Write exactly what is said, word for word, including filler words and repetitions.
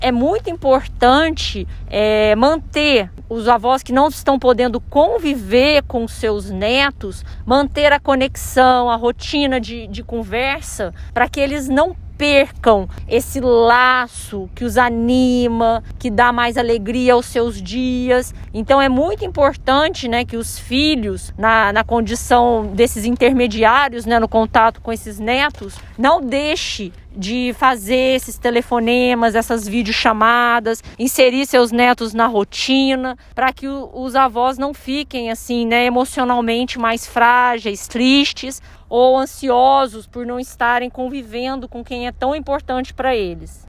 É muito importante é, manter os avós que não estão podendo conviver com seus netos, manter a conexão, a rotina de, de conversa, para que eles não percam esse laço que os anima, que dá mais alegria aos seus dias. Então é muito importante, né, que os filhos, na, na condição desses intermediários, né, no contato com esses netos, não deixe de fazer esses telefonemas, essas videochamadas, inserir seus netos na rotina, para que o, os avós não fiquem assim, né, emocionalmente mais frágeis, tristes ou ansiosos por não estarem convivendo com quem é tão importante para eles.